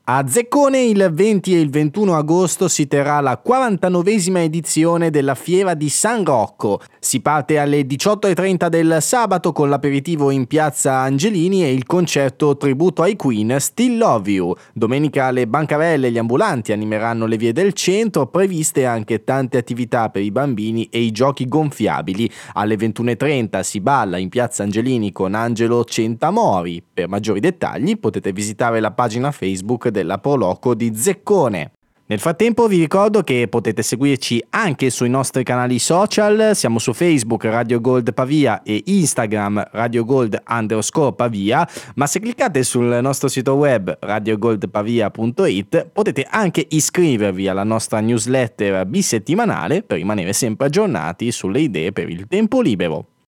A Zeccone il 20 e il 21 agosto si terrà la 49esima edizione della Fiera di San Rocco. Si parte alle 18:30 del sabato con l'aperitivo in piazza Angelini e il concerto tributo ai Queen Still Love You. Domenica le bancarelle e gli ambulanti animeranno le vie del centro, previste anche tante attività per i bambini e i giochi gonfiabili. Alle 21:30 si balla in piazza Angelini con Angelo Centamori. Per maggiori dettagli potete visitare la pagina Facebook della Pro Loco di Zeccone. Nel frattempo vi ricordo che potete seguirci anche sui nostri canali social, siamo su Facebook Radio Gold Pavia e Instagram Radio Gold_Pavia, ma se cliccate sul nostro sito web radiogoldpavia.it potete anche iscrivervi alla nostra newsletter bisettimanale per rimanere sempre aggiornati sulle idee per il tempo libero.